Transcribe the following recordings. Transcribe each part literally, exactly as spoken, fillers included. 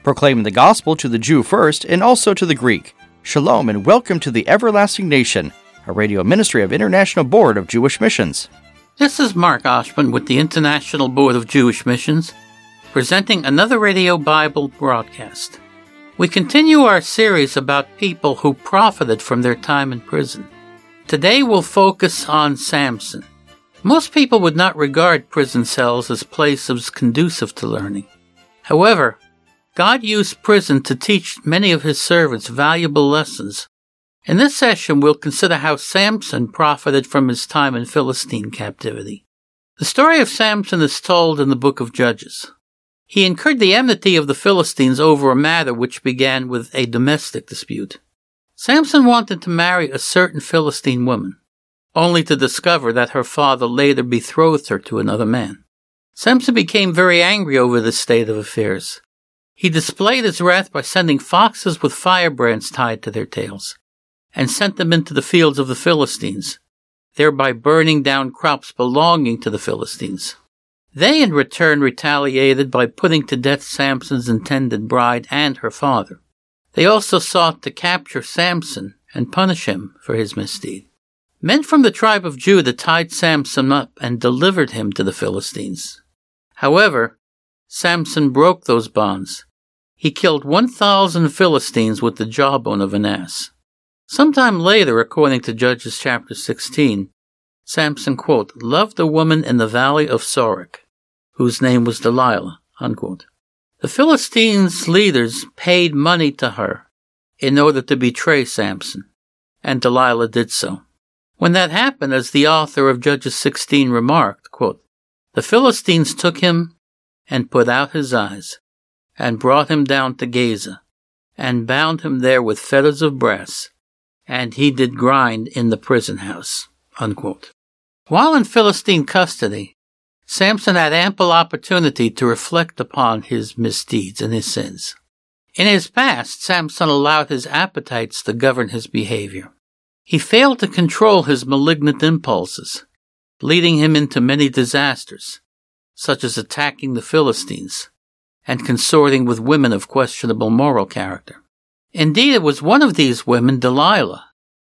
proclaiming the gospel to the Jew first and also to the Greek. Shalom and welcome to the Everlasting Nation, a radio ministry of International Board of Jewish Missions. This is Mark Oshman with the International Board of Jewish Missions, presenting another radio Bible broadcast. We continue our series about people who profited from their time in prison. Today we'll focus on Samson. Most people would not regard prison cells as places conducive to learning. However, God used prison to teach many of his servants valuable lessons. In this session, we'll consider how Samson profited from his time in Philistine captivity. The story of Samson is told in the book of Judges. He incurred the enmity of the Philistines over a matter which began with a domestic dispute. Samson wanted to marry a certain Philistine woman, only to discover that her father later betrothed her to another man. Samson became very angry over this state of affairs. He displayed his wrath by sending foxes with firebrands tied to their tails, and sent them into the fields of the Philistines, thereby burning down crops belonging to the Philistines. They in return retaliated by putting to death Samson's intended bride and her father. They also sought to capture Samson and punish him for his misdeed. Men from the tribe of Judah tied Samson up and delivered him to the Philistines. However, Samson broke those bonds. He killed one thousand Philistines with the jawbone of an ass. Sometime later, according to Judges chapter sixteen, Samson, quote, loved a woman in the valley of Sorek, whose name was Delilah, unquote. The Philistines' leaders paid money to her in order to betray Samson, and Delilah did so. When that happened, as the author of Judges sixteen remarked, quote, the Philistines took him and put out his eyes, and brought him down to Gaza, and bound him there with fetters of brass, and he did grind in the prison house, unquote. While in Philistine custody, Samson had ample opportunity to reflect upon his misdeeds and his sins. In his past, Samson allowed his appetites to govern his behavior. He failed to control his malignant impulses, leading him into many disasters, such as attacking the Philistines and consorting with women of questionable moral character. Indeed, it was one of these women, Delilah,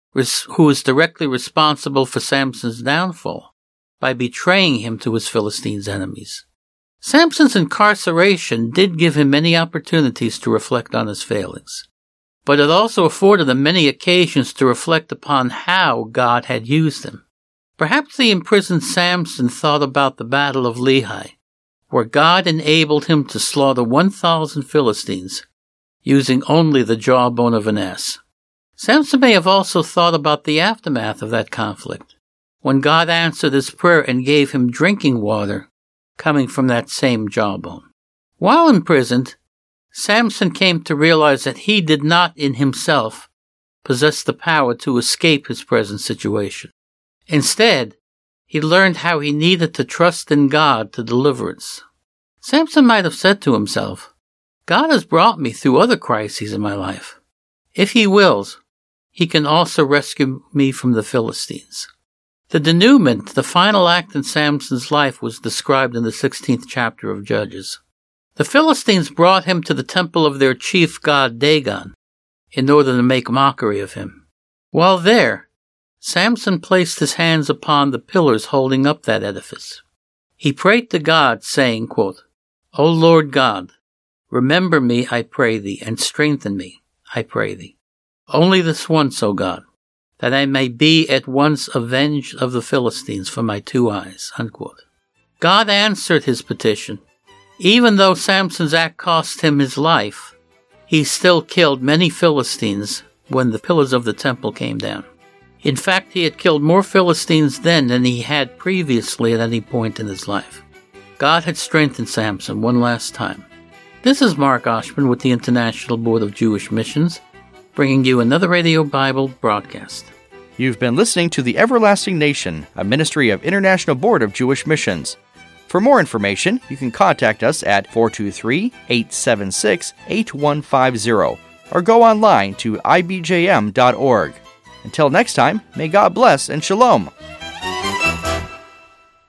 who was directly responsible for Samson's downfall by betraying him to his Philistines' enemies. Samson's incarceration did give him many opportunities to reflect on his failings, but it also afforded him many occasions to reflect upon how God had used him. Perhaps the imprisoned Samson thought about the Battle of Lehi, where God enabled him to slaughter one thousand Philistines, using only the jawbone of an ass. Samson may have also thought about the aftermath of that conflict, when God answered his prayer and gave him drinking water coming from that same jawbone. While imprisoned, Samson came to realize that he did not in himself possess the power to escape his present situation. Instead, he learned how he needed to trust in God to deliverance. Samson might have said to himself, God has brought me through other crises in my life. If he wills, he can also rescue me from the Philistines. The denouement, the final act in Samson's life, was described in the sixteenth chapter of Judges. The Philistines brought him to the temple of their chief god Dagon in order to make mockery of him. While there, Samson placed his hands upon the pillars holding up that edifice. He prayed to God, saying, quote, O Lord God, remember me, I pray thee, and strengthen me, I pray thee. Only this once, O God, that I may be at once avenged of the Philistines for my two eyes, unquote. God answered his petition. Even though Samson's act cost him his life, he still killed many Philistines when the pillars of the temple came down. In fact, he had killed more Philistines then than he had previously at any point in his life. God had strengthened Samson one last time. This is Mark Oshman with the International Board of Jewish Missions, bringing you another Radio Bible broadcast. You've been listening to The Everlasting Nation, a ministry of International Board of Jewish Missions. For more information, you can contact us at four two three, eight seven six, eight one five zero or go online to I B J M dot org. Until next time, may God bless and shalom.